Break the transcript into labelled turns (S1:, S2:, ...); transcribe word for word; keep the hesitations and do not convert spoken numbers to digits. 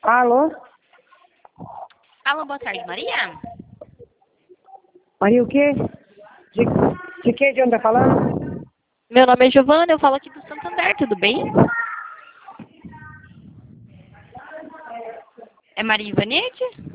S1: Alô?
S2: Alô, boa tarde, Maria.
S1: Maria o quê? De, de que? De onde tá falando?
S2: Meu nome é Giovana, eu falo aqui do Santander, tudo bem? É Maria Ivanete?